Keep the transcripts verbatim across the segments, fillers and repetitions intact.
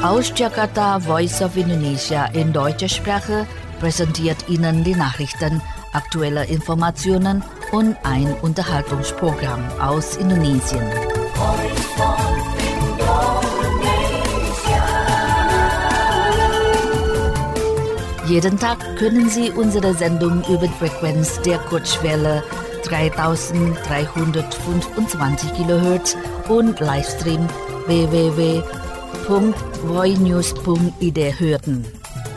Aus Jakarta, Voice of Indonesia in deutscher Sprache präsentiert Ihnen die Nachrichten, aktuelle Informationen und ein Unterhaltungsprogramm aus Indonesien. Jeden Tag können Sie unsere Sendung über die Frequenz der Kurzwelle dreitausenddreihundertfünfundzwanzig Kilohertz und Livestream w w w punkt voinews punkt i d hören.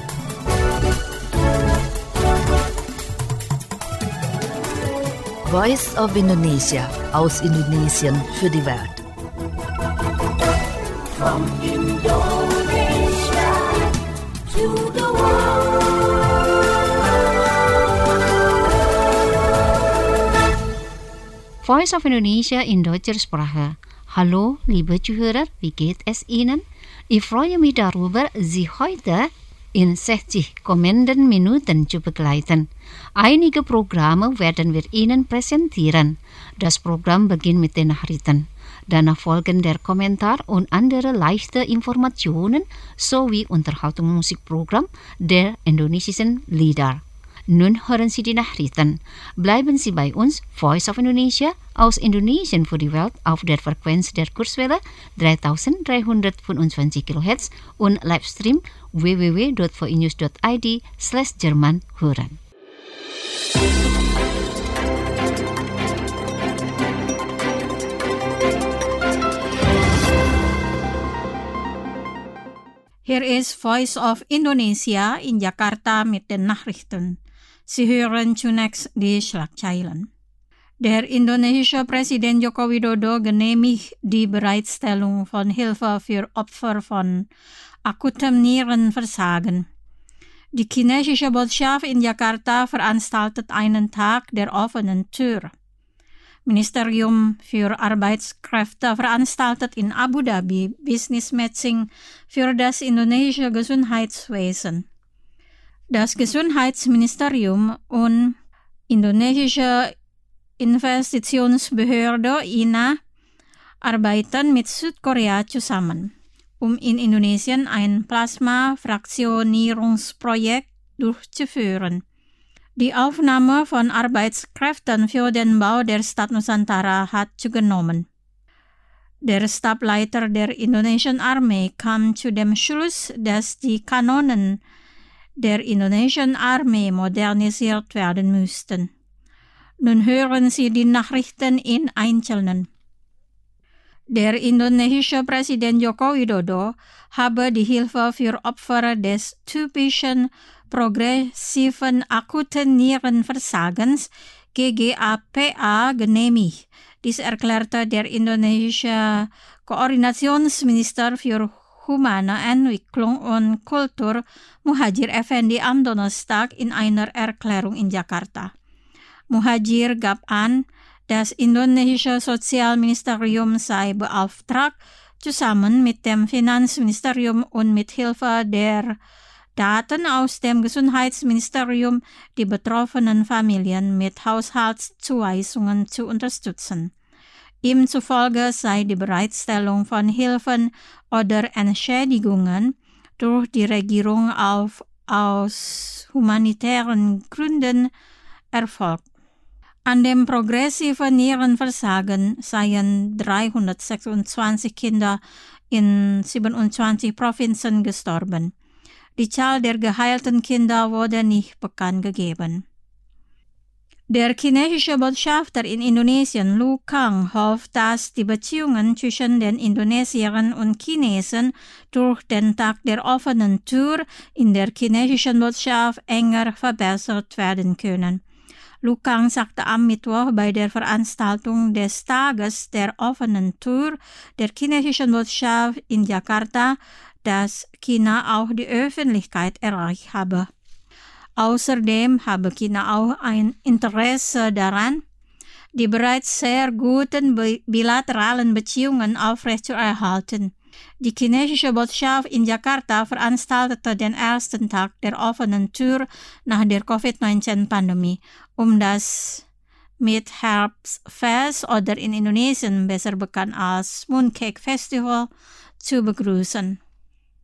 Voice of Indonesia aus Indonesien für die Welt. From Indonesia to the world. Voice of Indonesia in deutscher Sprache. Hallo, liebe Zuhörer, wie geht es Ihnen? Ich freue mich darüber, Sie heute in sechzig kommenden Minuten zu begleiten. Einige Programme werden wir Ihnen präsentieren. Das Programm beginnt mit den Nachrichten. Danach folgen der Kommentar und andere leichte Informationen sowie Unterhaltungsmusikprogramm der indonesischen Lieder. Nun hören Sie die Nachrichten. Bleiben Sie bei uns, Voice of Indonesia aus Indonesien für die Welt auf der Frequenz der Kurzwelle dreitausenddreihundertfünfundzwanzig Kilohertz und Livestream w w w punkt voinews punkt i d slash Jerman hören. Hier ist Voice of Indonesia in Jakarta mit den Nachrichten. Sie hören zunächst die Schlagzeilen. Der indonesische Präsident Joko Widodo genehmigt die Bereitstellung von Hilfe für Opfer von akutem Nierenversagen. Die chinesische Botschaft in Jakarta veranstaltet einen Tag der offenen Tür. Ministerium für Arbeitskräfte veranstaltet in Abu Dhabi Business Matching für das indonesische Gesundheitswesen. Das Gesundheitsministerium und indonesische Investitionsbehörde I N A arbeiten mit Südkorea zusammen, um in Indonesien ein Plasma-Fraktionierungsprojekt durchzuführen. Die Aufnahme von Arbeitskräften für den Bau der Stadt Nusantara hat zugenommen. Der Stableiter der indonesischen Armee kam zu dem Schluss, dass die Kanonen der indonesischen Armee modernisiert werden müssten. Nun hören Sie die Nachrichten in Einzelnen. Der indonesische Präsident Joko Widodo habe die Hilfe für Opfer des typischen progressiven akuten Nierenversagens G G A P A genehmigt. Dies erklärte der indonesische Koordinationsminister für Humane Entwicklung und Kultur Muhadjir Effendi am Donnerstag in einer Erklärung in Jakarta. Muhadjir gab an, das indonesische Sozialministerium sei beauftragt, zusammen mit dem Finanzministerium und mit Hilfe der Daten aus dem Gesundheitsministerium die betroffenen Familien mit Haushaltszuweisungen zu unterstützen. Ihm zufolge sei die Bereitstellung von Hilfen oder Entschädigungen durch die Regierung auf, aus humanitären Gründen erfolgt. An dem progressiven Nierenversagen seien dreihundertsechsundzwanzig Kinder in siebenundzwanzig Provinzen gestorben. Die Zahl der geheilten Kinder wurde nicht bekannt gegeben. Der chinesische Botschafter in Indonesien, Lu Kang, hofft, dass die Beziehungen zwischen den Indonesiern und Chinesen durch den Tag der offenen Tür in der chinesischen Botschaft enger verbessert werden können. Lu Kang sagte am Mittwoch bei der Veranstaltung des Tages der offenen Tür der chinesischen Botschaft in Jakarta, dass China auch die Öffentlichkeit erreicht habe. Außerdem habe China auch ein Interesse daran, die bereits sehr guten bilateralen Beziehungen aufrechtzuerhalten. Die chinesische Botschaft in Jakarta veranstaltete den ersten Tag der offenen Tür nach der Covid neunzehn Pandemie, um das Mid-Herbstfest oder in Indonesien besser bekannt als Mooncake Festival zu begrüßen.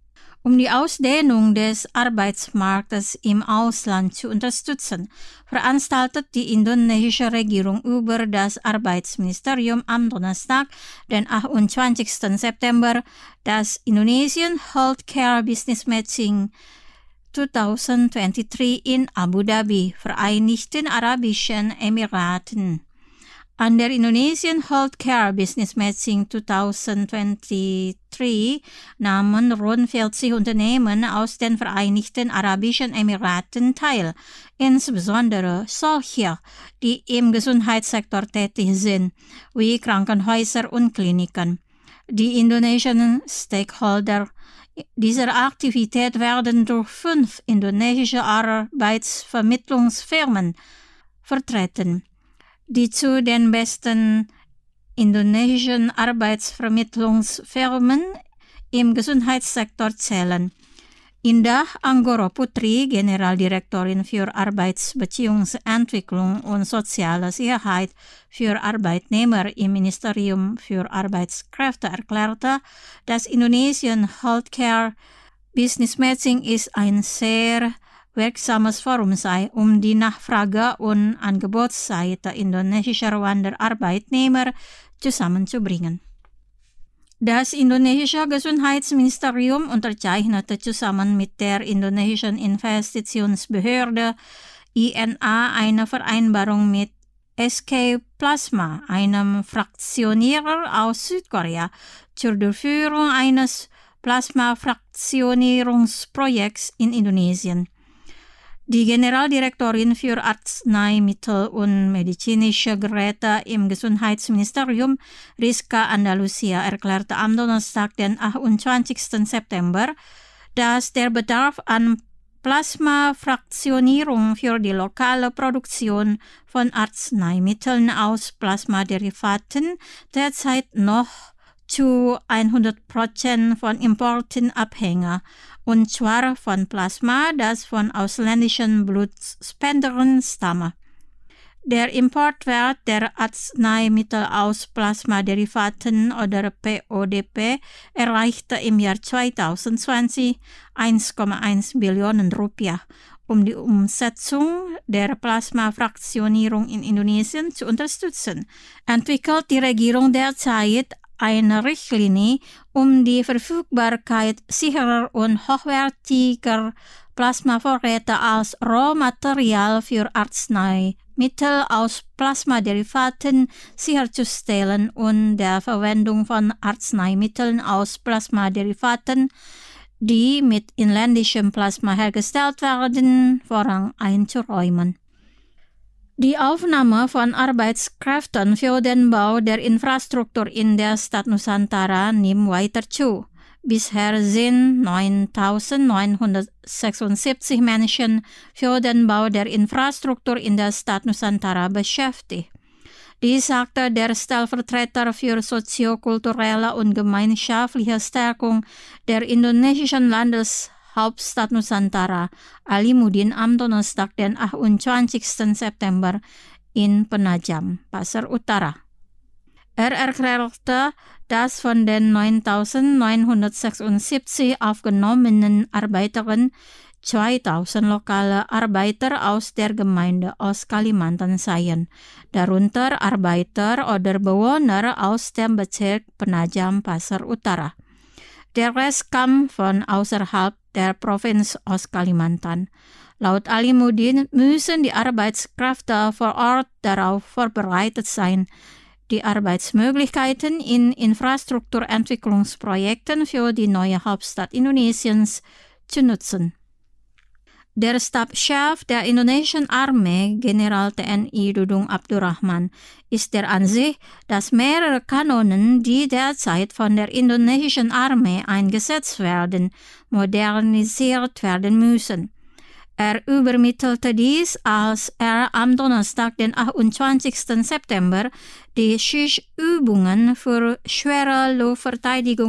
Um die Ausdehnung des Arbeitsmarktes im Ausland zu unterstützen, veranstaltet die indonesische Regierung über das Arbeitsministerium am Donnerstag, den achtundzwanzigsten September, das Indonesian Healthcare Business Matching zwanzig dreiundzwanzig in Abu Dhabi, Vereinigten Arabischen Emiraten. An der Indonesian Healthcare Business Matching zwanzig dreiundzwanzig nahmen rund vierzig Unternehmen aus den Vereinigten Arabischen Emiraten teil, insbesondere solche, die im Gesundheitssektor tätig sind, wie Krankenhäuser und Kliniken. Die indonesischen Stakeholder dieser Aktivität werden durch fünf indonesische Arbeitsvermittlungsfirmen vertreten, die zu den besten indonesischen Arbeitsvermittlungsfirmen im Gesundheitssektor zählen. Indah Anggoro Putri, Generaldirektorin für Arbeitsbeziehungsentwicklung und soziale Sicherheit für Arbeitnehmer im Ministerium für Arbeitskräfte, erklärte, dass Indonesian Healthcare Business Matching ist ein sehr wirksames Forum sei, um die Nachfrage- und Angebotsseite indonesischer Wanderarbeitnehmer zusammenzubringen. Das indonesische Gesundheitsministerium unterzeichnete zusammen mit der indonesischen Investitionsbehörde I N A eine Vereinbarung mit S K Plasma, einem Fraktionierer aus Südkorea, zur Durchführung eines Plasmafraktionierungsprojekts in Indonesien. Die Generaldirektorin für Arzneimittel und medizinische Geräte im Gesundheitsministerium, Rizka Andalusia, erklärte am Donnerstag, den achtundzwanzigsten September, dass der Bedarf an Plasmafraktionierung für die lokale Produktion von Arzneimitteln aus Plasmaderivaten derzeit noch zu hundert Prozent von Importen abhänge, und zwar von Plasma, das von ausländischen Blutspendern stamme. Der Importwert der Arzneimittel aus Plasmaderivaten oder P O D P erreichte im Jahr zweitausendzwanzig eins Komma eins Billionen Rupiah. Um die Umsetzung der Plasmafraktionierung in Indonesien zu unterstützen, entwickelt die Regierung derzeit eine Richtlinie, um die Verfügbarkeit sicherer und hochwertiger Plasmavorräte als Rohmaterial für Arzneimittel aus Plasmaderivaten sicherzustellen und der Verwendung von Arzneimitteln aus Plasmaderivaten, die mit inländischem Plasma hergestellt werden, Vorrang einzuräumen. Die Aufnahme von Arbeitskräften für den Bau der Infrastruktur in der Stadt Nusantara nimmt weiter zu. Bisher sind neuntausendneunhundertsechsundsiebzig Menschen für den Bau der Infrastruktur in der Stadt Nusantara beschäftigt. Dies sagte der Stellvertreter für soziokulturelle und gemeinschaftliche Stärkung der indonesischen Landeshauptstadt Nusantara, Alimuddin, am Donnerstag, den achtundzwanzigsten September in Penajam, Pasar Utara. Er erklärte, dass von den neuntausendneunhundertsechsundsiebzig aufgenommenen Arbeiterinnen zweitausend lokale Arbeiter aus der Gemeinde Ost-Kalimantan seien, darunter Arbeiter oder Bewohner aus dem Bezirk Penajam, Pasar Utara. Der Rest kam von außerhalb der Provinz Ost-Kalimantan. Laut Alimuddin müssen die Arbeitskräfte vor Ort darauf vorbereitet sein, die Arbeitsmöglichkeiten in Infrastrukturentwicklungsprojekten für die neue Hauptstadt Indonesiens zu nutzen. Der Stabschef der indonesischen Armee, General T N I Dudung Abdurrahman, ist der Ansicht, dass mehrere Kanonen, die derzeit von der indonesischen Armee eingesetzt werden, modernisiert werden müssen. Er übermittelte dies, als er am Donnerstag, den achtundzwanzigsten September, die Schichtübungen für schwere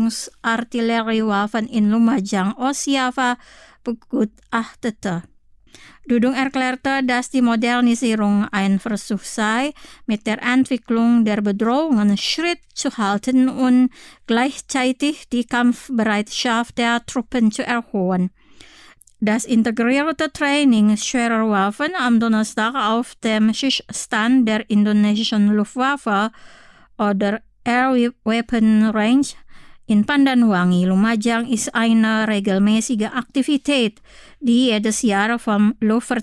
Luftverteidigungsartilleriewaffen in Lumajang, Ostjava, begutachtete. Dudung erklärte, dass die Modernisierung ein Versuch sei, mit der Entwicklung der Bedrohungen Schritt zu halten und gleichzeitig die Kampfbereitschaft der Truppen zu erhöhen. Das integrierte Training schwerer Waffen am Donnerstag auf dem Schießstand der indonesischen Luftwaffe oder Air Weapon Range in Pandanwangi, Lumajang, ist eine regelmäßige Aktivität, die jedes Jahr vom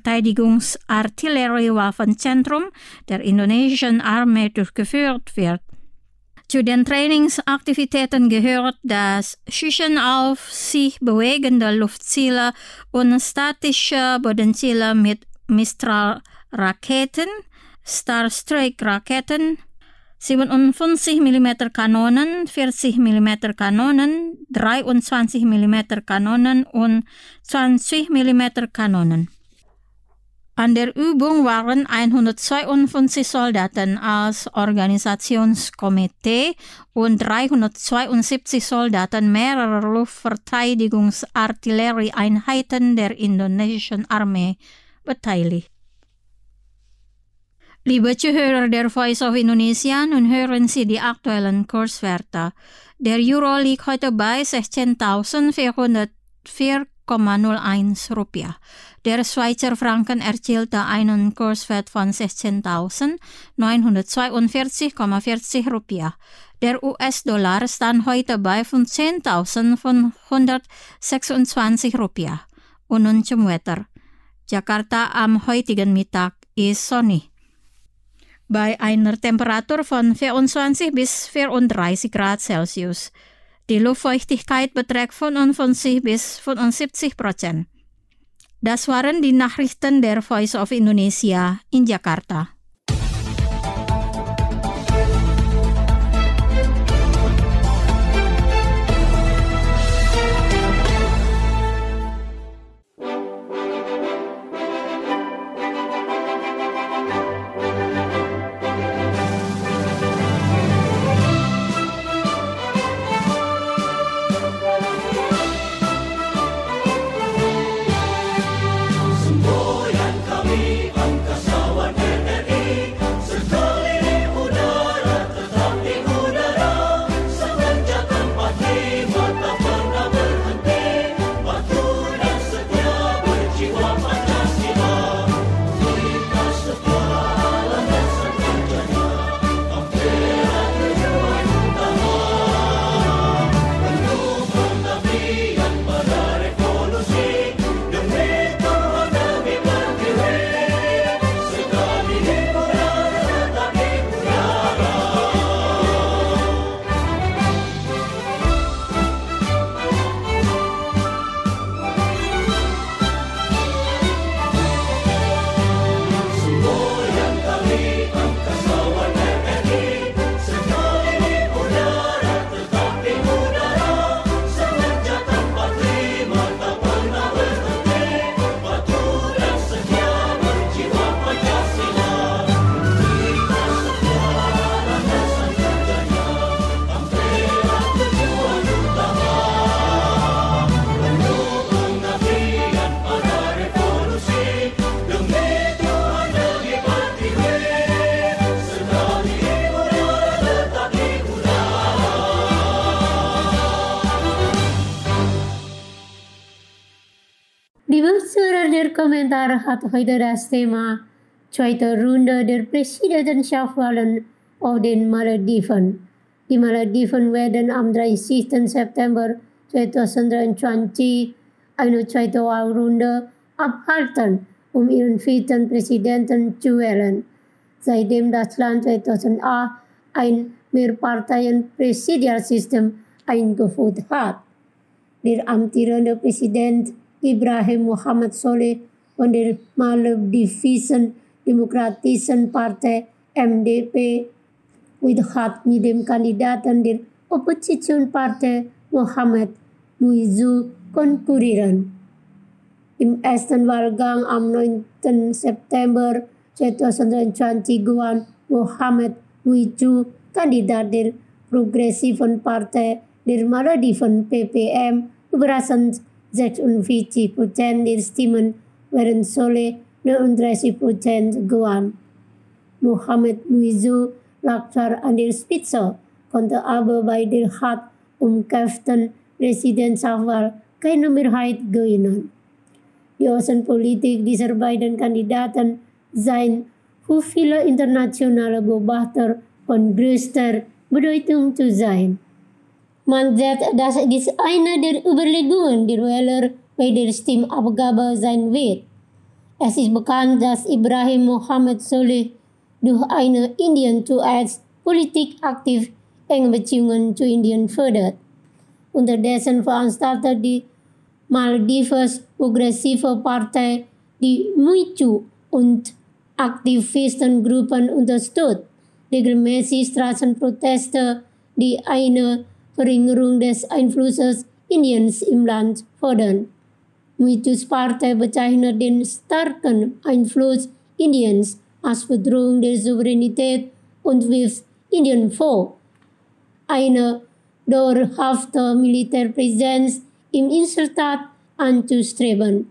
Luftverteidigungsartilleriewaffenzentrum der indonesischen Armee durchgeführt wird. Zu den Trainingsaktivitäten gehört das Schießen auf sich bewegende Luftziele und statische Bodenziele mit Mistral-Raketen, Starstreak-Raketen, siebenundfünfzig Millimeter Kanonen, vierzig Millimeter Kanonen, dreiundzwanzig Millimeter Kanonen und zwanzig Millimeter Kanonen. An der Übung waren hundertzweiundfünfzig Soldaten als Organisationskomitee und dreihundertzweiundsiebzig Soldaten mehrerer Luftverteidigungsartillerieeinheiten der indonesischen Armee beteiligt. Liebe Zuhörer der Voice of Indonesia, nun hören Sie die aktuellen Kurswerte. Der Euro liegt heute bei sechzehntausendvierhundertvier Komma null eins Rupiah. Der Schweizer Franken erzielte einen Kurswert von sechzehntausendneunhundertzweiundvierzig Komma vierzig Rupiah. Der U S-Dollar stand heute bei fünfzehntausendfünfhundertsechsundzwanzig Rupiah. Und nun zum Wetter. Jakarta am heutigen Mittag ist sonnig. Bei einer Temperatur von vierundzwanzig bis vierunddreißig Grad Celsius. Die Luftfeuchtigkeit beträgt fünfundfünfzig bis fünfundsiebzig Prozent. Das waren die Nachrichten der Voice of Indonesia in Jakarta. Der Kommentar hat heute das Thema zweite Runde der Präsidentschaftswahlen auf den Malediven. Die Malediven werden am dreißigsten September zweitausenddreiundzwanzig eine zweite Wahlrunde abhalten, um ihren vierten Präsidenten zu wählen. Seitdem das Land zweitausendacht ein Mehrparteien-Präsidialsystem eingeführt hat. Der amtierende Präsident Ibrahim Muhammad Soleh von der Maledivischen Demokratischen Partei M D P hat mit dem Kandidaten der Oppositionspartei Muhammad Muizzu konkurrieren. Im ersten Wahlgang am neunten September zweitausenddreiundzwanzig gewann Muhammad Muizzu, Kandidat der Progressiven Partei der Malediven P P M, überraschend sechsundvierzig Prozent der Stimmen waren Soleh neununddreißig Prozent gewann. Mohammed Muizu lag zwar an der Spitze, konnte aber bei der hart umkämpften Präsidentschaftswahl keine Mehrheit gewinnen. Die Außenpolitik dieser beiden Kandidaten seien für viele internationale Beobachter von größter Bedeutung zu sein. Man sagt, dass dies eine der Überlegungen der Wähler bei der Stimmabgabe sein wird. Es ist bekannt, dass Ibrahim Mohammed Soleh durch eine Indien-to-Aids-Politik aktiv enge Beziehungen zu Indien fördert. Unterdessen veranstaltet die Maldives progressive Partei, die Muicu und Aktivistengruppen unterstützt, regelmäßig Straßenproteste, die eine Verringerung des Einflusses Indiens im Land fordern. Muicus Partei bezeichnet den starken Einfluss Indiens als Bedrohung der Souveränität und wirft Indien vor, eine dauerhafte Militärpräsenz im Inselstaat anzustreben.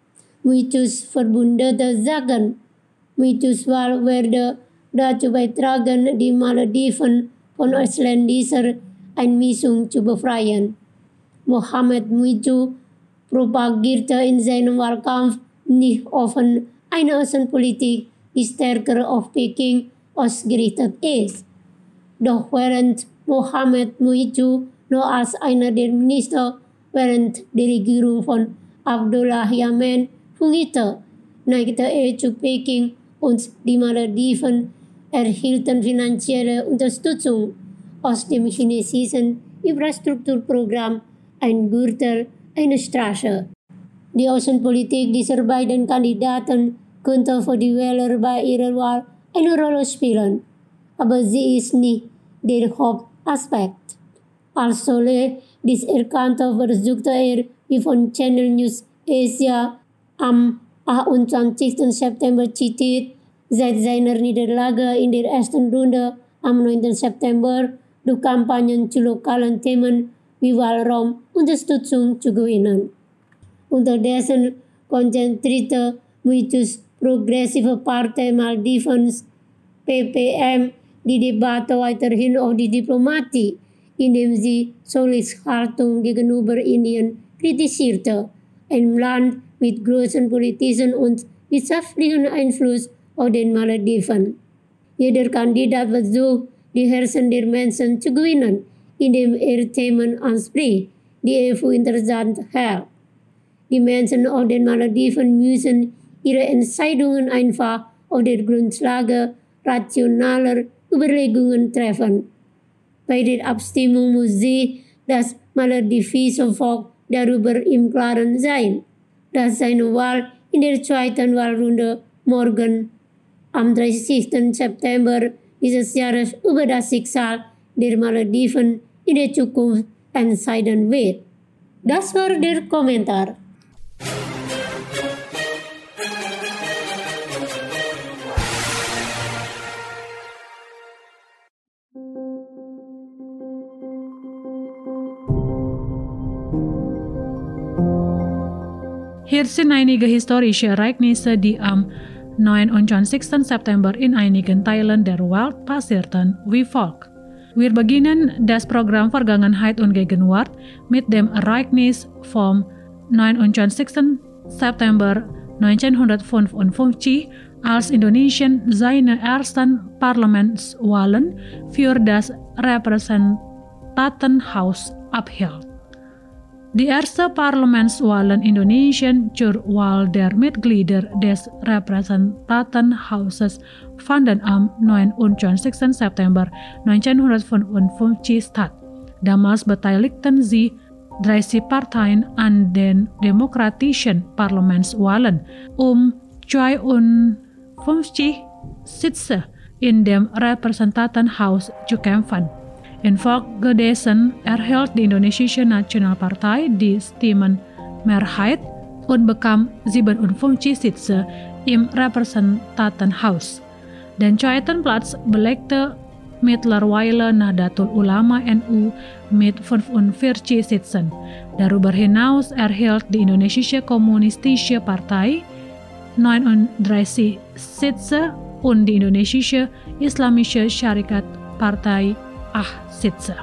Muicus Verbündete sagen, Muicus Wahl werde dazu beitragen, die Malediven von ausländischer Einmischung zu befreien. Mohammed Muicu propagierte in seinem Wahlkampf nicht offen eine Außenpolitik, die stärker auf Peking ausgerichtet ist. Doch während Mohammed Muicu noch als einer der Minister während der Regierung von Abdullah Yamin fungierte, neigte er zu Peking und die Malediven erhielten finanzielle Unterstützung aus dem chinesischen Infrastrukturprogramm Ein Gürtel, eine Straße. Die Außenpolitik dieser beiden Kandidaten könnte für die Wähler bei ihrer Wahl eine Rolle spielen, aber sie ist nicht der Hauptaspekt. Als Soleh dies erkannte, versuchte er, wie von Channel News Asia am achtundzwanzigsten September zitiert, seit seiner Niederlage in der ersten Runde am neunten September durch Kampagnen zu lokalen Themen wie Wahlraum Unterstützung zu gewinnen. Unterdessen konzentrierte Muicus Progressive Partei Maldivens P P M die Debatte weiterhin auf die Diplomatie, indem sie Solehs Haltung gegenüber Indien kritisierte, einem Land mit großem politischen und wirtschaftlichen Einfluss auf den Malediven. Jeder Kandidat versucht, die Herzen der Menschen zu gewinnen, indem er Themen anspricht, die er für interessant hält. Die Menschen auf den Malediven müssen ihre Entscheidungen einfach auf der Grundlage rationaler Überlegungen treffen. Bei der Abstimmung muss sie, das maledivische Volk, darüber im Klaren sein, dass seine Wahl in der zweiten Wahlrunde morgen am dreißigsten September dieses Jahres über das Schicksal der Malediven in der Zukunft entscheiden wird. Das war der Kommentar. Hier sind einige historische Ereignisse, die am neunundzwanzigsten September in einigen Teilen der Welt passierten wie folgt. Wir beginnen das Programm Vergangenheit und Gegenwart mit dem Ereignis vom neunundzwanzigsten September neunzehnhundertfünfundfünfzig, als Indonesien seine ersten Parlamentswahlen für das Repräsentantenhaus abhielt. Die erste Parlamentswahlen Indonesien zur Wahl der Mitglieder des Repräsentantenhauses fanden am neunundzwanzigsten September neunzehnhundertfünfundfünfzig statt. Damals beteiligten sie dreißig Parteien an den demokratischen Parlamentswahlen, um zweiundfünfzig Sitze in dem Repräsentantenhaus zu kämpfen. Infolgedessen erhielt die Indonesische Nationalpartei die Stimmenmehrheit und bekam siebenundfünfzig Sitze im Repräsentantenhaus. Den zweiten Platz belegte mittlerweile Nahdlatul Ulama N U mit fünfundvierzig Sitzen. Darüber hinaus erhielt die Indonesische Kommunistische Partei neununddreißig Sitze und die indonesische Islamische Syarikat Partei acht Sitze.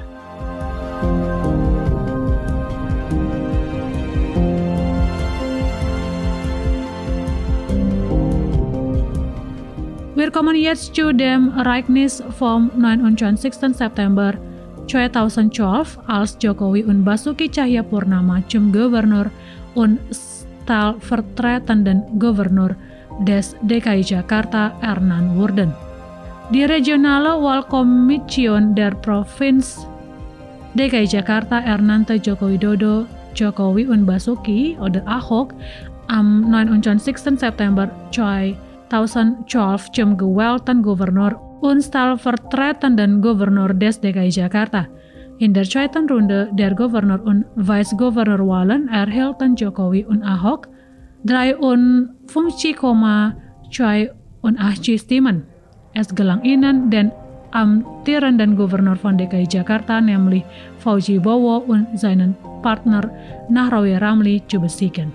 Wir kommen jetzt zu dem Ereignis vom neunundzwanzigsten September zweitausendzwölf, als Jokowi und Basuki Cahayapurnama zum Gouverneur und stellvertretenden Gouverneur des D K I Jakarta ernannt wurden. Die regionale Wahlkommission der Provinz D K I Jakarta ernannte Joko Widodo, Jokowi und Basuki oder Ahok am neunundzwanzigsten September zweitausendzwölf zum gewählten Gouverneur und stellvertretenden Gouverneur des D K I Jakarta. In der zweiten Runde der Gouverneur- und Vice-Gouverneur-Wahlen erhielten Jokowi und Ahok dreiundfünfzig Komma zweiundachtzig Stimmen. Es gelang ihnen, den amtierenden Gouverneur von D K I Jakarta, nämlich Fauzi Bowo und seinen Partner Nahrawi Ramli, zu besiegen.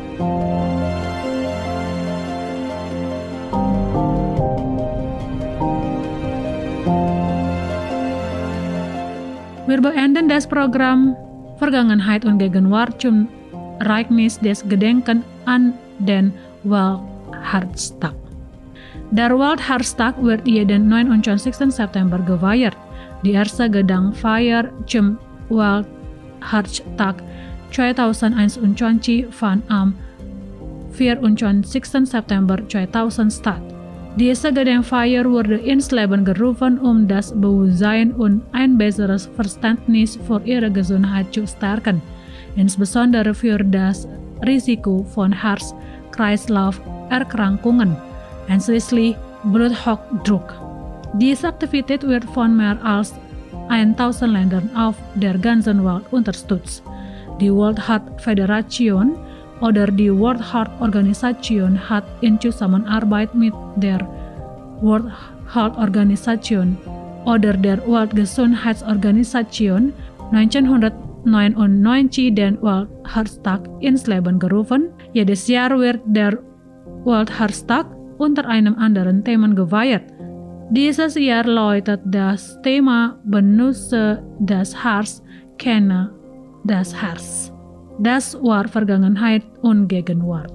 Wir beenden das Programm Vergangenheit und Gegenwart zum Ereignis des Gedenken an den Welthartstag. Der Welthartstag wird jeden neunundzwanzigsten September gefeiert. Die erste Gedenkfeier zum Welthartstag zweitausendeinundzwanzig fand am vierundzwanzigsten September zweitausend statt. Diese Gedenkfeier wurde ins Leben gerufen, um das Bewusstsein und ein besseres Verständnis für ihre Gesundheit zu stärken, insbesondere für das Risiko von Herz-Kreislauf-Erkrankungen, einschließlich Bluthochdruck. Diese Aktivität wird von mehr als tausend Ländern auf der ganzen Welt unterstützt. Die World Heart Federation oder die World Heart Organisation hat in Zusammenarbeit mit der World Health Organization oder der Weltgesundheitsorganisation neunzehnhundertneunundneunzig den Welthartstag ins Leben gerufen. Jedes Jahr wird der Welthartstag unter einem anderen Thema gefeiert. Dieses Jahr lautet das Thema Benutze das Herz, kenne das Herz. Das war Vergangenheit und Gegenwart.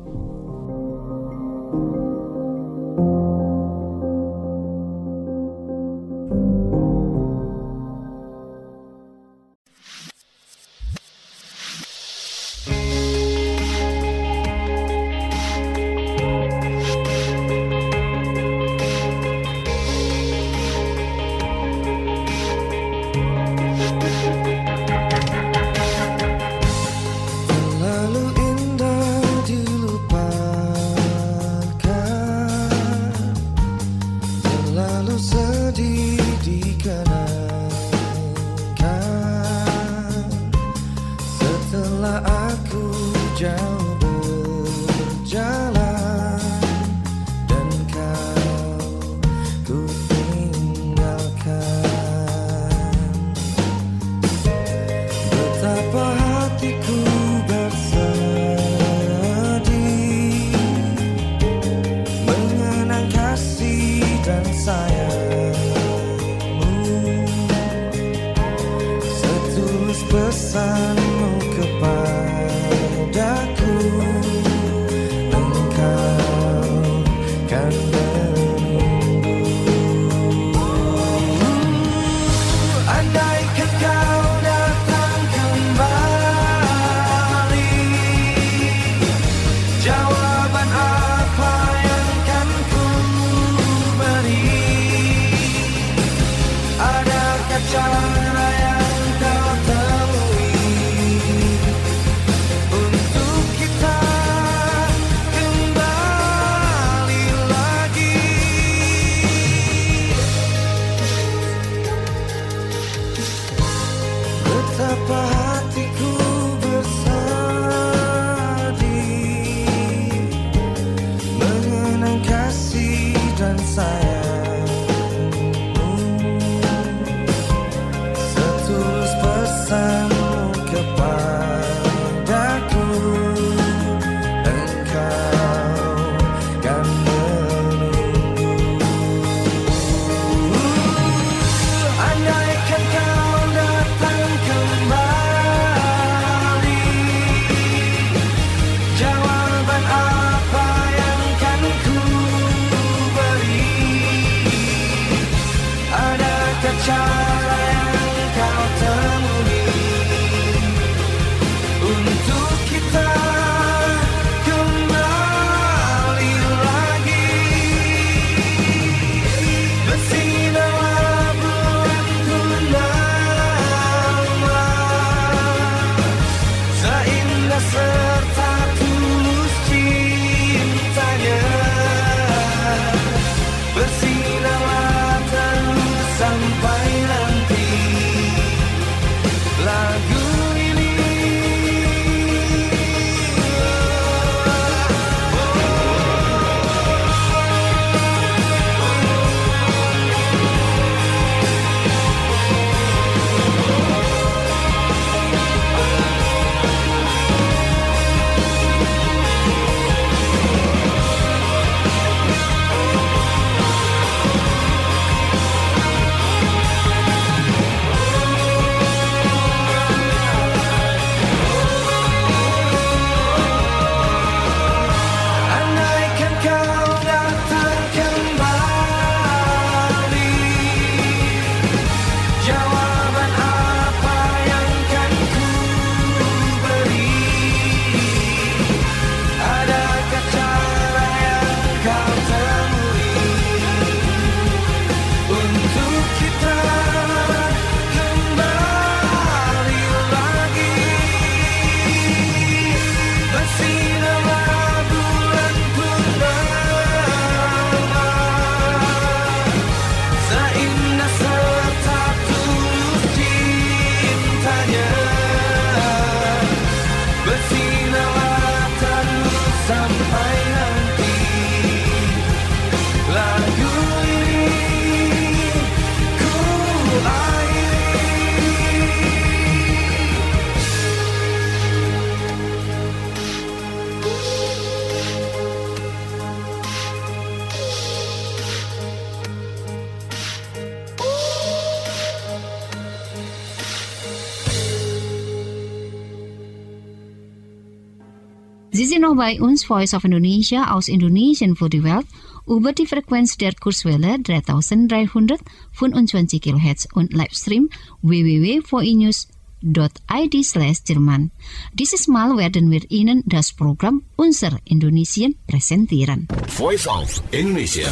Sie sind noch bei uns, Voice of Indonesia aus Indonesien für die Welt, über die Frequenz der Kurzwelle dreitausenddreihundertfünfundzwanzig Kilohertz und Livestream w w w punkt voinews punkt i d slash Jerman. Dieses Mal werden wir Ihnen das Programm Unser Indonesien präsentieren. Voice of Indonesia.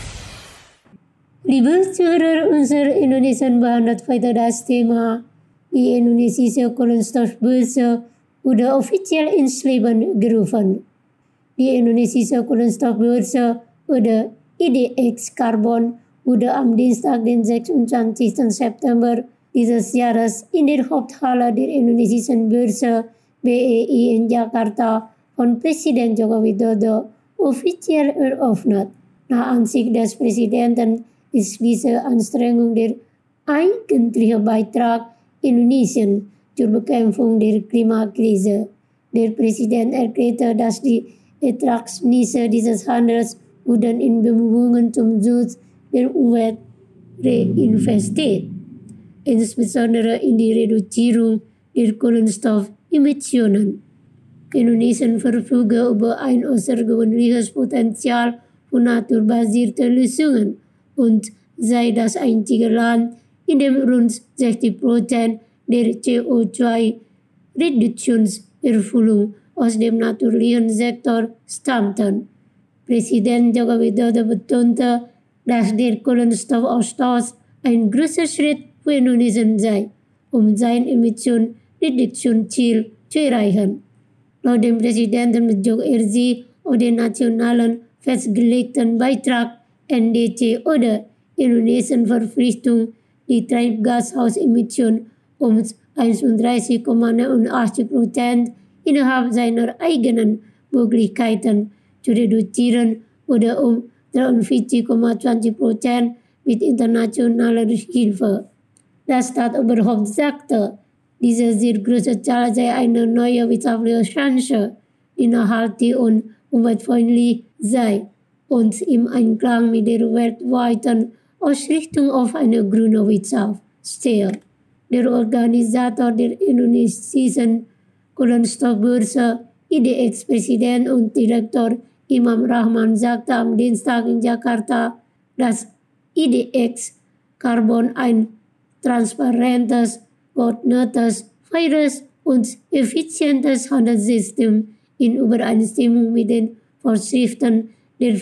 Liebe Zuhörer, unser Indonesian behandelt heute das Thema die indonesische Kohlenstoffbörse wurde offiziell ins Leben gerufen. Die indonesische Kohlenstoffbörse oder I D X Carbon wurde am Dienstag, den sechsundzwanzigsten September dieses Jahres in der Haupthalle der indonesischen Börse B E I in Jakarta von Präsident Joko Widodo offiziell eröffnet. Nach Ansicht des Präsidenten ist diese Anstrengung der eigentliche Beitrag Indonesien zur Bekämpfung der Klimakrise. Der Präsident erklärte, dass die Ertragsnisse dieses Handels wurden in Bemühungen zum Schutz der Umwelt reinvestiert, insbesondere in die Reduzierung der Kohlenstoffemissionen. Indonesien verfügt über ein außergewöhnliches Potenzial für naturbasierte Lösungen und sei das einzige Land, in dem rund sechzig Prozent der C O zwei Reduktionserfüllung aus dem natürlichen Sektor stammten. Präsident Joko Widodo betonte, dass der Kohlenstoffausstoß ein großer Schritt für Indonesien sei, um sein Emissionreduktionsziel zu erreichen. Laut dem Präsidenten bezog er sich auf den nationalen festgelegten Beitrag N D C oder Indonesien Verpflichtung, die Treibhausgasemissionen um einunddreißig Komma neunundachtzig Prozent innerhalb seiner eigenen Möglichkeiten zu reduzieren oder um dreiundvierzig Komma zwanzig Prozent mit internationaler Hilfe. Das Staatsoberhaupt sagte, diese sehr große Zahl sei eine neue wirtschaftliche Chance, die nachhaltig und umweltfreundlich sei und im Einklang mit der weltweiten Ausrichtung auf eine grüne Wirtschaft stehe. Der Organisator der indonesischen Kohlenstoffbörse, I D X-Präsident und Direktor Imam Rahman sagte am Dienstag in Jakarta, dass I D X Carbon ein transparentes, geordnetes, faires und effizientes Handelssystem in Übereinstimmung mit den Vorschriften der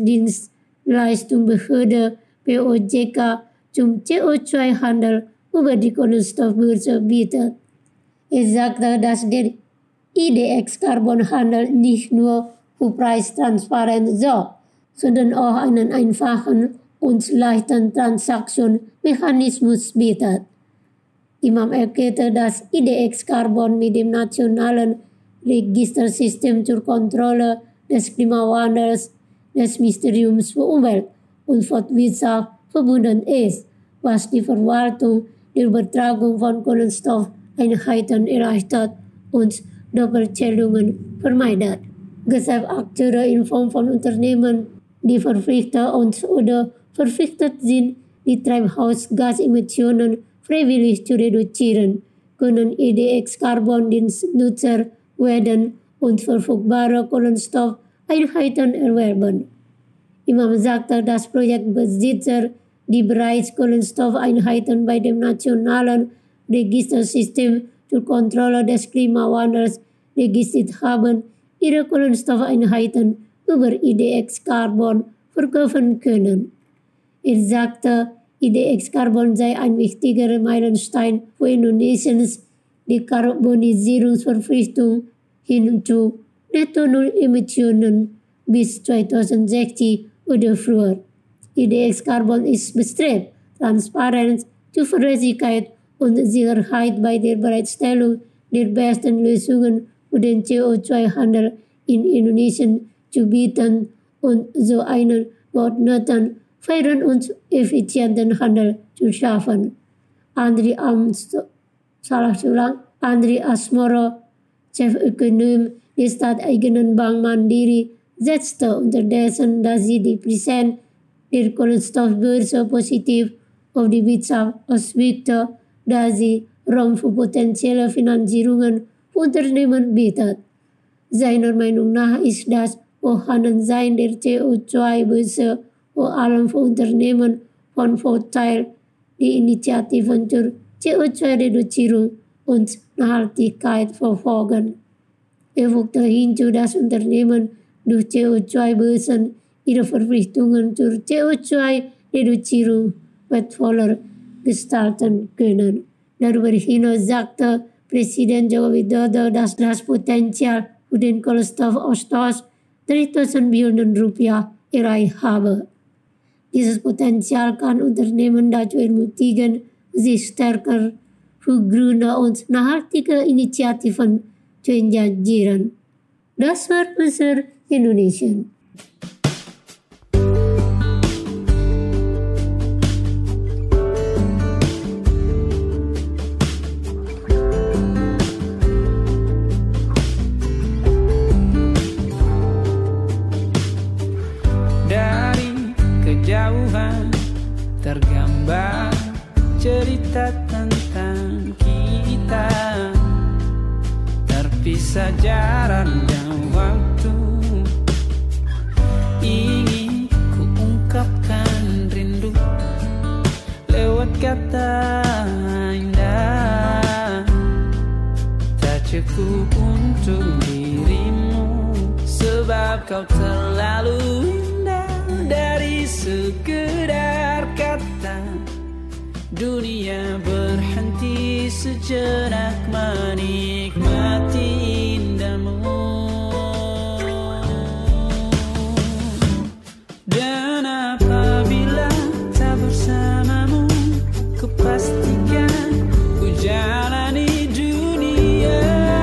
Finanzdienstleistungsbehörde P O J K zum C O zwei Handel über die Kohlenstoffbörse bietet. Er sagte, dass der I D X-Carbon-Handel nicht nur für Preistransparenz sorgt, sondern auch einen einfachen und leichten Transaktionsmechanismus bietet. Imam erklärte, dass I D X Carbon mit dem nationalen Registersystem zur Kontrolle des Klimawandels des Ministeriums für Umwelt und Forstwirtschaft verbunden ist, was die Verwaltung der Übertragung von Kohlenstoffeinheiten erleichtert und Doppelzählungen vermeidet. Geschäftsakteure in Form von Unternehmen, die verpflichtet und oder verpflichtet sind, die Treibhausgasemissionen freiwillig zu reduzieren, können I D X-Carbon-Dienstnutzer werden und verfügbare Kohlenstoffeinheiten erwerben. Imam sagte, dass Projektbesitzer, die bereits Kohlenstoffeinheiten bei dem nationalen Registersystem zur Kontrolle des Klimawandels registriert haben, ihre Kohlenstoffeinheiten über I D X-Carbon verkaufen können. Er sagte, I D X-Carbon sei ein wichtiger Meilenstein für Indonesiens Dekarbonisierungsverpflichtung hin zu Netto-Null-Emissionen bis zweitausendsechzig oder früher. I D X-Carbon ist bestrebt, Transparenz, Zuverlässigkeit und Sicherheit bei der Bereitstellung der besten Lösungen für den C O zwei Handel in Indonesien zu bieten und so einen geordneten, fairen und effizienten Handel zu schaffen. Andri Ams, salah ulang, Andri Asmoro, Chefökonom der staateigenen Bank Mandiri, setzte unterdessen, dass sie die Präsenz der Kohlenstoffbörse positiv auf die Wirtschaft auswirkte, da sie Raum für potenzielle Finanzierungen für Unternehmen bietet. seiner Meinung nach ist das Vorhandensein der C O zwei Börse vor allem für Unternehmen von Vorteil, die Initiativen zur C O zwei Reduzierung und Nachhaltigkeit verfolgen. Er fügte hinzu, dass Unternehmen durch C O zwei Börsen ihre Verpflichtungen zur C O zwei Reduzierung wertvoller gestalten können. Darüber hinaus sagte Presiden Joko Widodo, dass das Potenzial für den Kohlenstoffausstoß dreitausend Billionen Rupiah erreicht habe. Dieses Potenzial kann Unternehmen dazu ermutigen, sich stärker für grüne und nachhaltige Initiativen zu engagieren. Das war Besser Indonesia. Tergambar cerita tentang kita, terpisah jarak dan waktu. Ingin ku ungkapkan rindu lewat kata indah, tak cukup untuk dirimu, sebab kau terlalu indah. Dari sekedar kata, dunia berhenti sejenak menikmati indahmu. Dan apabila tak bersamamu, ku pastikan ku jalani dunia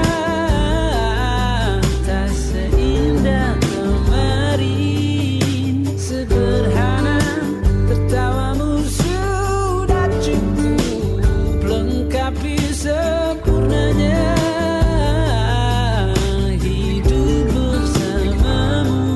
tak seindah kemarin. Sederhana, tertawamu sudah cukup lengkapi sempurnanya hidup bersamamu.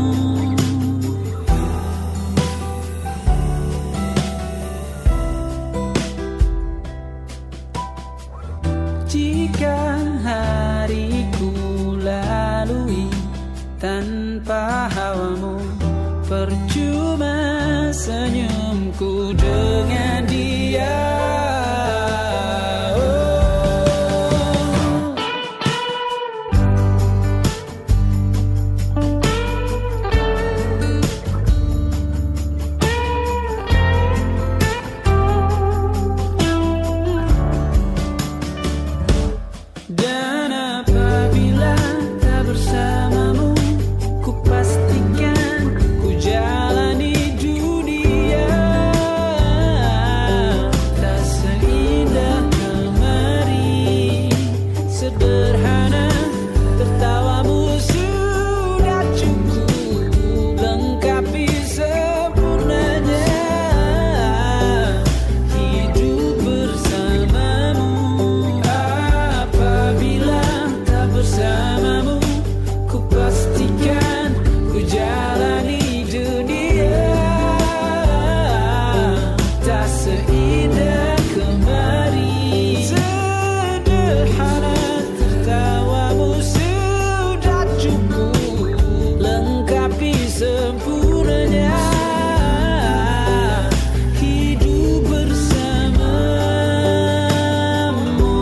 Jika hariku lalui tanpa hawamu, percuma senyumku dengan dia. Dan apabila tak bersamamu, ku pastikan ku jalani dunia tak seindah kemarin. Sederhana, tertawamu sudah cukup lengkapi sempurnanya hidup bersamamu. Apabila tak bersamamu, ku pastikan ku jalani dunia tak seindah kemarin. Sederhana, tertawamu sudah cukup lengkapi sempurnanya hidup bersamamu.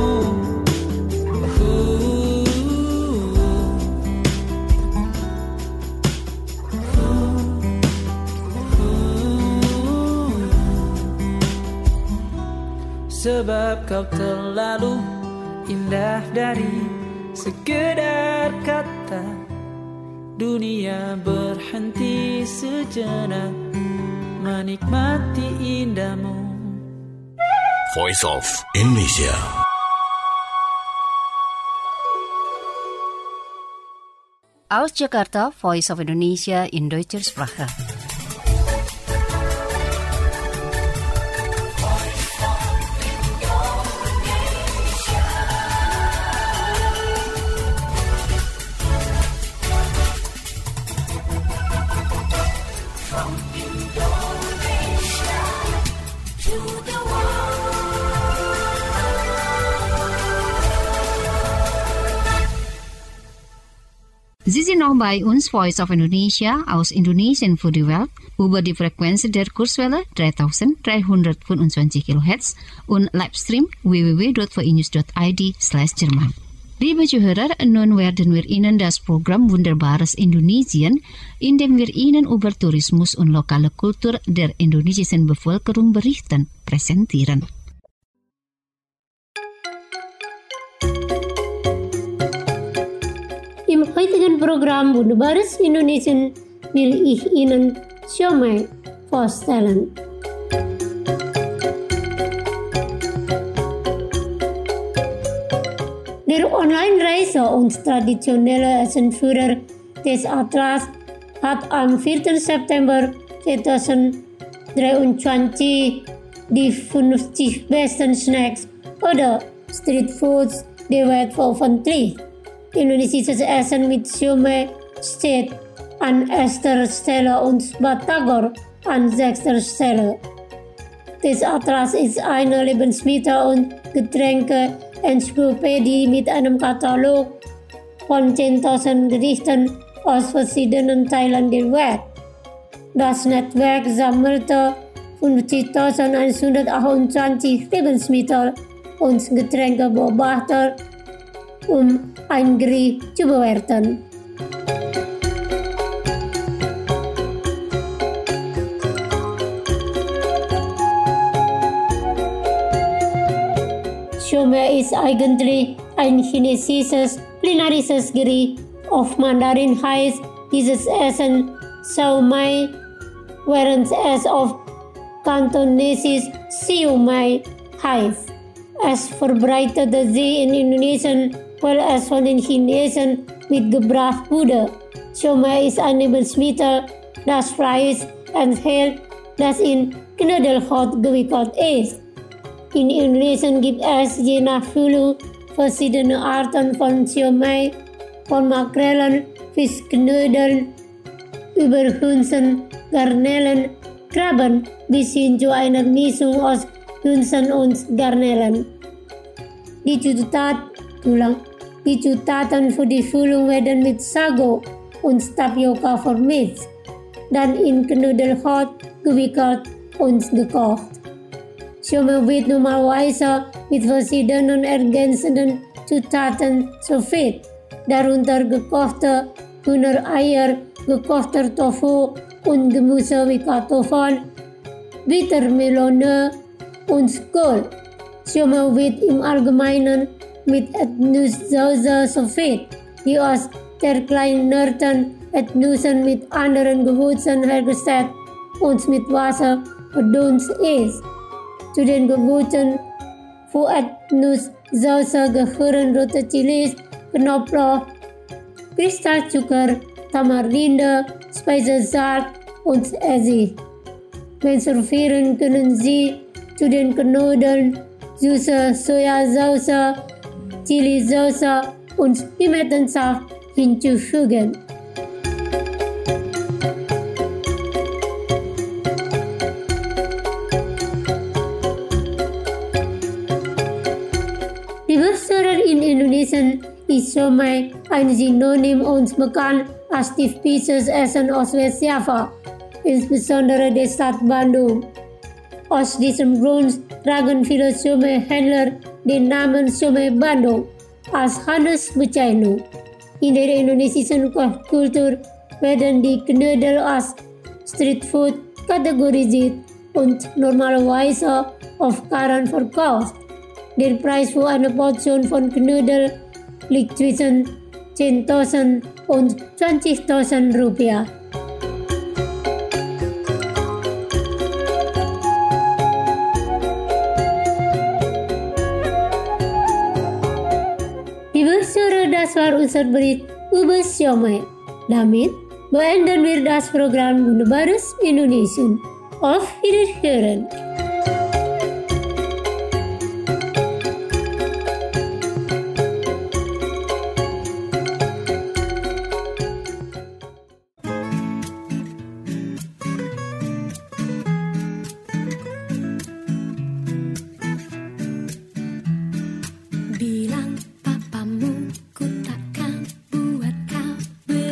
Sebab kau terlalu indah dari sekedar kata, dunia berhenti sejenak menikmati indahmu. Voice of Indonesia. Aus Jakarta, Voice of Indonesia in Deutscher Sprache. Sie sind noch bei uns, Voice of Indonesia, aus Indonesien für die Welt, über die Frequenz der Kurzwelle dreitausenddreihundertfünfundzwanzig Kilohertz und Livestream w w w dot v i news dot i d slash Jerman. Liebe Zuhörer, nun werden wir Ihnen das Programm Wunderbares Indonesien, in dem wir Ihnen über Tourismus und lokale Kultur der indonesischen Bevölkerung berichten, präsentieren. Im heutigen Programm Wunderbares Indonesien will ich Ihnen Siomay vorstellen. Der Online-Reise und traditionelle Essenführer des Atlas hat am vierten September zweitausenddreiundzwanzig die fünfzig besten Snacks oder Street Foods der Welt veröffentlicht. Indonesisches Essen mit Siomay steht an erster Stelle und Batagor an sechster Stelle. Das Atlas ist eine Lebensmittel- und Getränke-Enzyklopädie mit einem Katalog von zehntausend Gerichten aus verschiedenen Teilen der Welt. Das Netzwerk sammelte fünfzigtausendeinhundertachtundzwanzig Lebensmittel- und Getränkebeobachter, um ein Gericht zu bewerten. Siomay ist eigentlich ein chinesisches kulinarisches Gericht. Auf Mandarin heißt dieses Essen Siomay, während es auf Kantonesisch Siomay heißt. Es verbreitete sich in Indonesien, weil es von den Chinesen mitgebracht wurde. Siomay ist ein Lebensmittel, das Fleisch enthält, das in Knödelhaut gewickelt ist. In Indonesien gibt es je nach Füllung verschiedene Arten von Siomay, von Makrelen, Fischknödeln, über Hühnchen, Garnelen, Krabben bis hin zu einer Mischung aus Hühnchen und Garnelen. Die Zutat, die Zutaten für die Füllung werden mit Sago und Tapioca vermischt, dann in Knödelhaut gewickelt und gekocht. Siomay wird normalerweise mit verschiedenen ergänzenden Zutaten serviert, darunter gekochte Hühnereier, gekochter Tofu und Gemüse wie Kartoffeln, Bittermelone und Kohl. Siomay wird im Allgemeinen mit Erdnusssoße serviert, die aus zerkleinerten Erdnüssen mit anderen Gewürzen hergestellt und mit Wasser verdunst ist. Zu den Gewürzen für Erdnusssoße gehören rote Chilis, Knoblauch, Kristallzucker, Tamarinde, Speisesalz und Essig. Beim Servieren können Sie zu den Knödeln süße Sojasauce, Chilisauce und Pimentensaft hinzufügen. Liebe Hörer, in Indonesien ist Siomay ein Synonym und bekannt als typisches Essen aus Westjava, insbesondere der Stadt Bandung. Aus diesem Grund tragen viele Siomay-Händler den Namen Siomay Bandung als Handelsbezeichnung. In der indonesischen Kochkultur werden die Knödel als Streetfood kategorisiert und normalerweise auf Karren verkauft. Der Preis für eine Portion von Knödel liegt zwischen zehntausend und zwanzigtausend Rupiah. Liebe Hörer, das war unser Bericht über Siomay. Damit beenden wir das Programm Wunderbares Indonesien. Auf Wiederhören! Bilang papamu ku takkan buat kau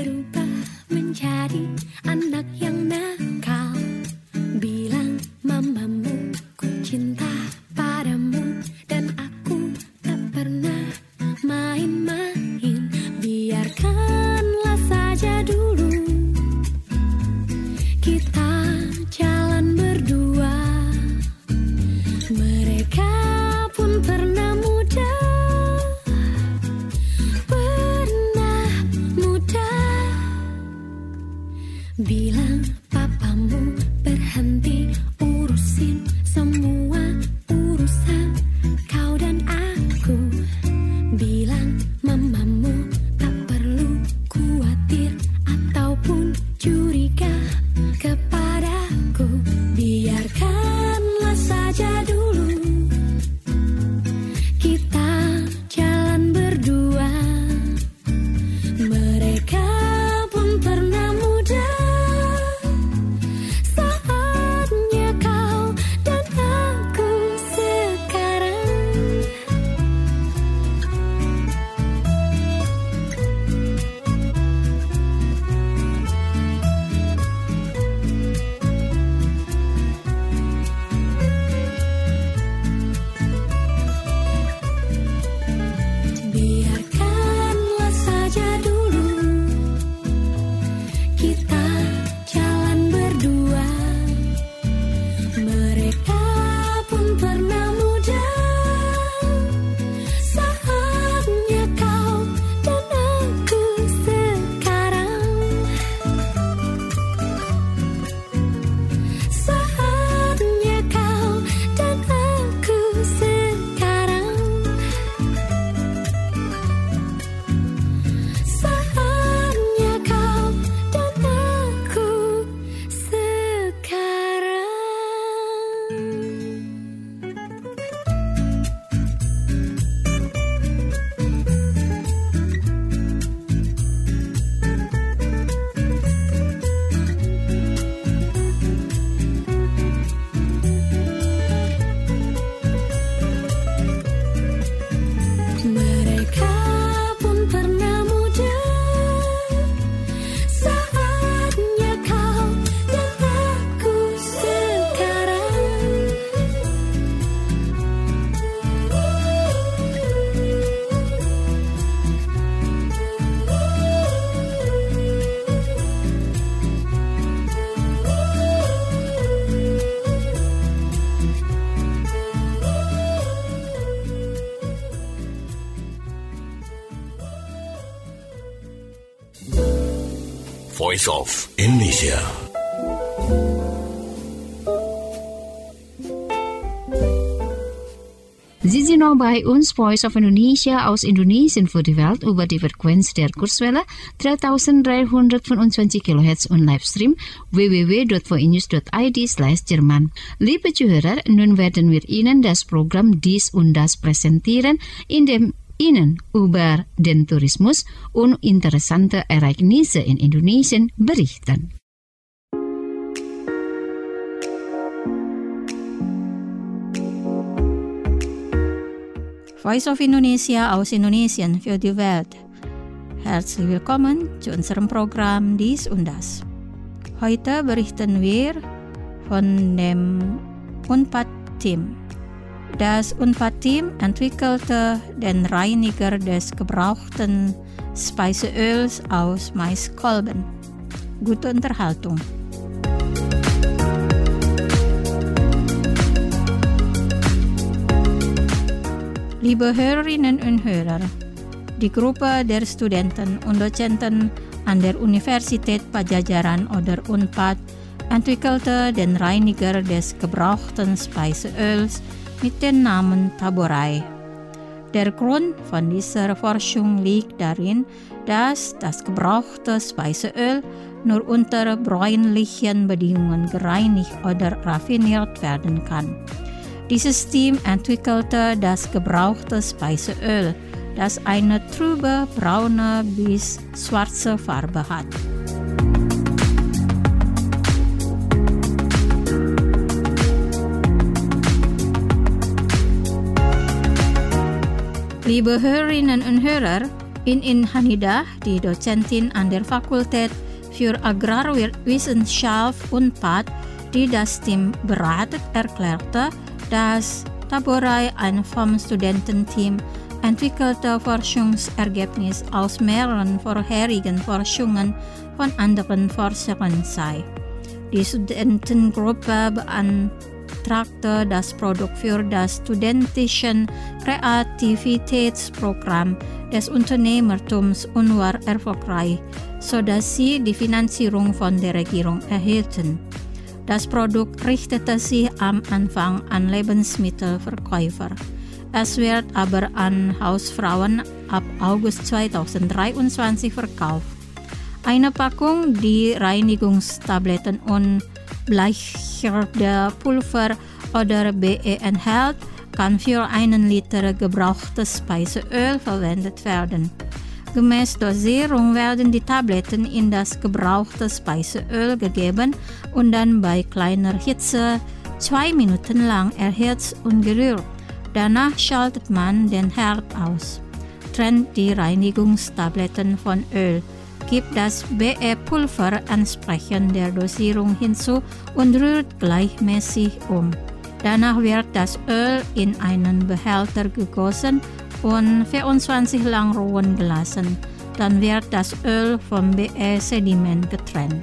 Voice of Indonesia. Sie sind noch bei uns, Voice of Indonesia aus Indonesien für die Welt über die Frequenz der Kurzwelle dreitausenddreihundertfünfundzwanzig Kilohertz und Livestream w w w punkt v i news punkt i d slash Jerman. Liebe Zuhörer, nun werden wir Ihnen das Programm Dies und Das präsentieren, in dem Ihnen über den Tourismus und interessante Ereignisse in Indonesien berichten. Voice of Indonesia aus Indonesien für die Welt. Herzlich willkommen zu unserem Programm Dies und Das. Heute berichten wir von dem UNPAD-Team. Das UNPAD-Team entwickelte den Reiniger des gebrauchten Speiseöls aus Maiskolben. Gute Unterhaltung. Liebe Hörerinnen und Hörer, die Gruppe der Studenten und Dozenten an der Universität Padjadjaran oder UNPAD entwickelte den Reiniger des gebrauchten Speiseöls mit dem Namen Taborai. Der Grund von dieser Forschung liegt darin, dass das gebrauchte Speiseöl nur unter bräunlichen Bedingungen gereinigt oder raffiniert werden kann. Dieses Team entwickelte das gebrauchte Speiseöl, das eine trübe, braune bis schwarze Farbe hat. Liebe Hörerinnen und Hörer, in In Hanidah, die Dozentin an der Fakultät für Agrarwissenschaft UNPAD, die das Team beratet, erklärte, dass Taborai ein vom Studententeam entwickelte Forschungsergebnis aus mehreren vorherigen Forschungen von anderen Forschern sei. Die Studentengruppe beantragte das Produkt für das studentische Kreativitätsprogramm des Unternehmertums und war erfolgreich, sodass sie die Finanzierung von der Regierung erhielten. Das Produkt richtete sich am Anfang an Lebensmittelverkäufer. Es wird aber an Hausfrauen ab August zweitausenddreiundzwanzig verkauft. Eine Packung, die Reinigungstabletten und Bleicherdepulver oder B E enthält, kann für einen Liter gebrauchtes Speiseöl verwendet werden. Gemäß Dosierung werden die Tabletten in das gebrauchte Speiseöl gegeben und dann bei kleiner Hitze zwei Minuten lang erhitzt und gerührt. Danach schaltet man den Herd aus, trennt die Reinigungstabletten von Öl, gibt das B E-Pulver entsprechend der Dosierung hinzu und rührt gleichmäßig um. Danach wird das Öl in einen Behälter gegossen und vierundzwanzig lang ruhen gelassen. Dann wird das Öl vom B E-Sediment getrennt.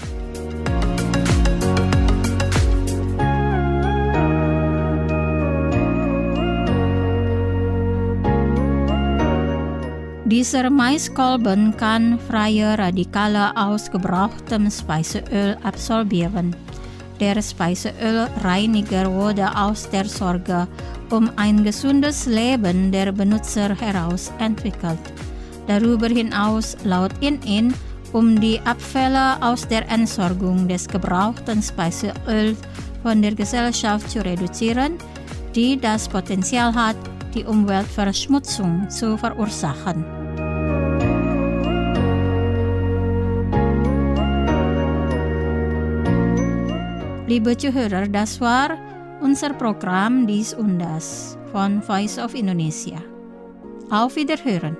Dieser Maiskolben kann freie Radikale aus gebrauchtem Speiseöl absorbieren. Der Speiseölreiniger wurde aus der Sorge um ein gesundes Leben der Benutzer heraus entwickelt. Darüber hinaus laut I N I N, um die Abfälle aus der Entsorgung des gebrauchten Speiseöls von der Gesellschaft zu reduzieren, die das Potenzial hat, die Umweltverschmutzung zu verursachen. Liebe Zuhörer, das war unser Programm Dies und Das von Voice of Indonesia. Auf Wiederhören!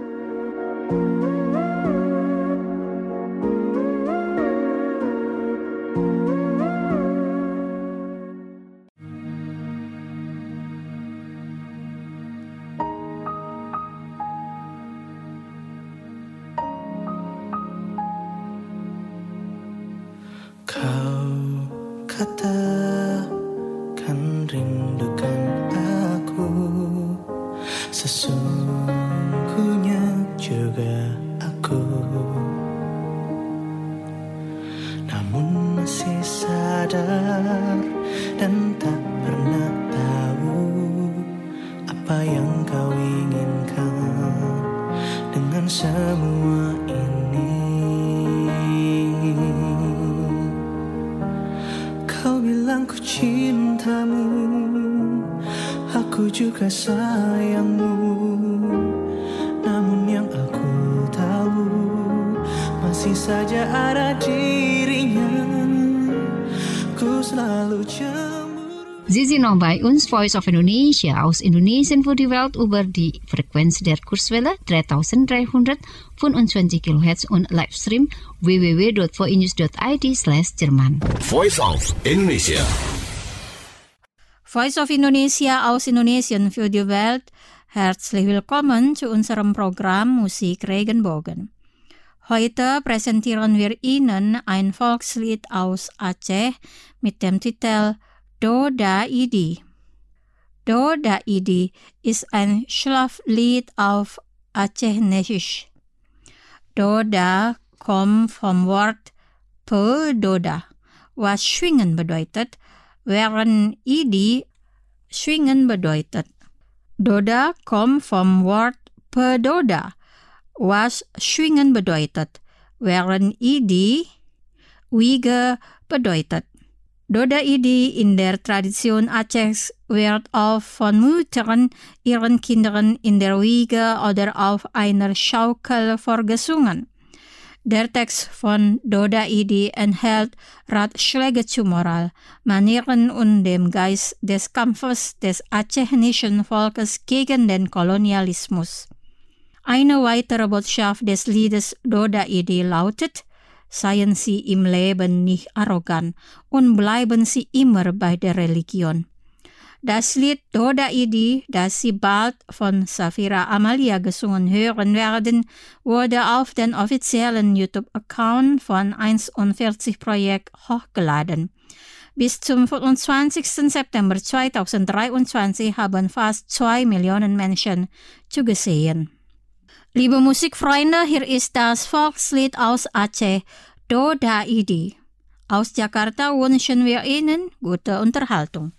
Katakan rindukan aku, sesungguhnya juga aku sadar dan tak pernah tahu apa yang kau inginkan dengan semua ini. Kau bilang ku cintamu, aku juga sayangmu, namun yang aku tahu masih saja ada dirinya. Ku selalu cemburu. Sie sind noch bei uns, Voice of Indonesia, aus Indonesien für die Welt über die Frequenz der Kurzwelle dreitausenddreihundertfünfundzwanzig Kilohertz und Livestream w w w dot voinews dot i d slash Jerman. Voice of Indonesia. Voice of Indonesia aus Indonesien für die Welt. Herzlich willkommen zu unserem Programm Musik Regenbogen. Heute präsentieren wir Ihnen ein Volkslied aus Aceh mit dem Titel Doda Idi. Doda Idi ist ein Schlaflied auf Aceh-Nesisch. Doda kommt vom Wort Pedoda, was schwingen bedeutet, während Idi schwingen bedeutet. Doda kommt vom Wort Pedoda, was schwingen bedeutet, während Idi wiege bedeutet. Doda Idi in der Tradition Acehs wird oft von Müttern ihren Kindern in der Wiege oder auf einer Schaukel vorgesungen. Der Text von Doda Idi enthält Ratschläge zu Moral, Manieren und dem Geist des Kampfes des acehischen Volkes gegen den Kolonialismus. Eine weitere Botschaft des Liedes Doda Idi lautet: Seien Sie im Leben nicht arrogant und bleiben Sie immer bei der Religion. Das Lied Doda Idi, das Sie bald von Safira Amalia gesungen hören werden, wurde auf den offiziellen YouTube-Account von einundvierzig Projekt hochgeladen. Bis zum fünfundzwanzigsten September zweitausenddreiundzwanzig haben fast zwei Millionen Menschen zugesehen. Liebe Musikfreunde, hier ist das Volkslied aus Aceh, Doda Idi. Aus Jakarta wünschen wir Ihnen gute Unterhaltung.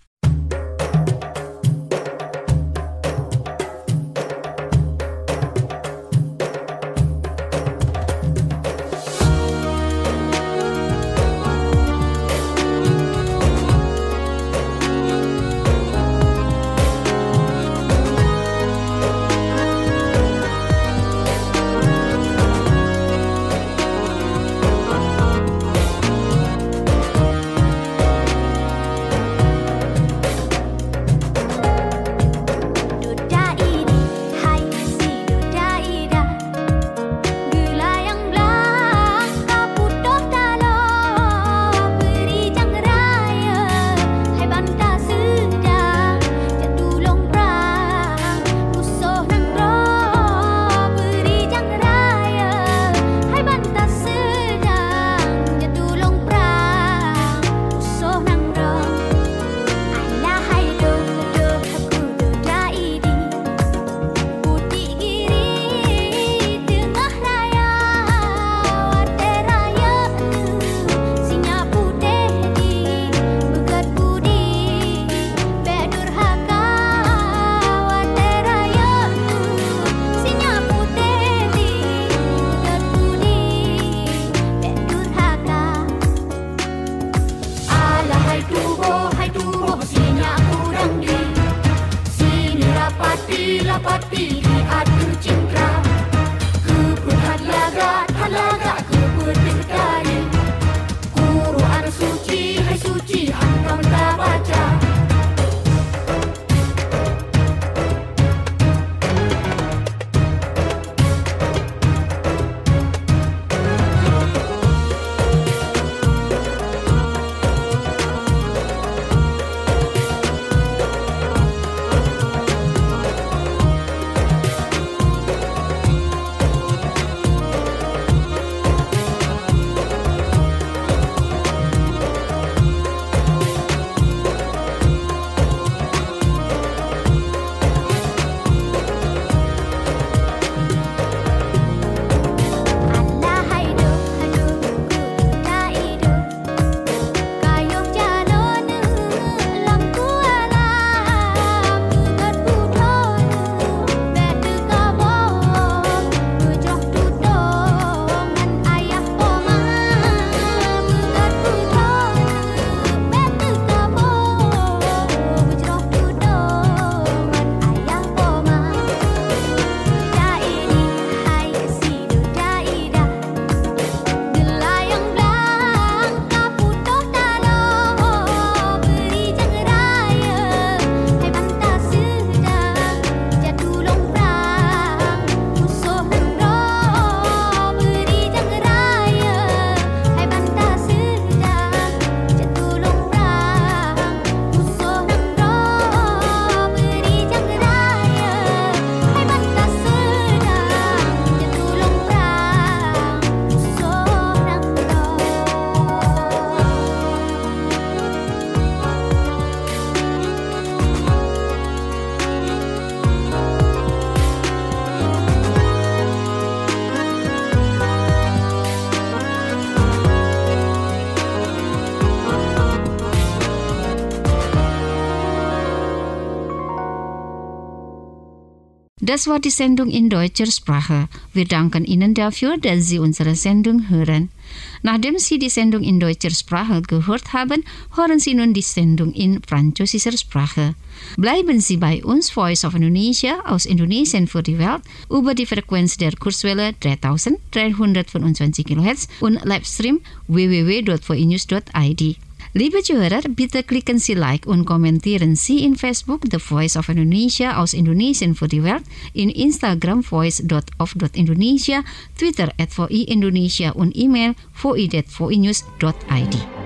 Das war die Sendung in deutscher Sprache. Wir danken Ihnen dafür, dass Sie unsere Sendung hören. Nachdem Sie die Sendung in deutscher Sprache gehört haben, hören Sie nun die Sendung in französischer Sprache. Bleiben Sie bei uns, Voice of Indonesia aus Indonesien für die Welt, über die Frequenz der Kurzwelle dreitausenddreihundertfünfundzwanzig Kilohertz und Livestream w w w dot v i news dot i d. Liebe Zuhörer, bitte klicken Sie Like und kommentieren Sie in Facebook The Voice of Indonesia aus Indonesien für die Welt, in Instagram voice dot of dot indonesia, Twitter at V I Indonesia und E-Mail v i at v i news dot i d.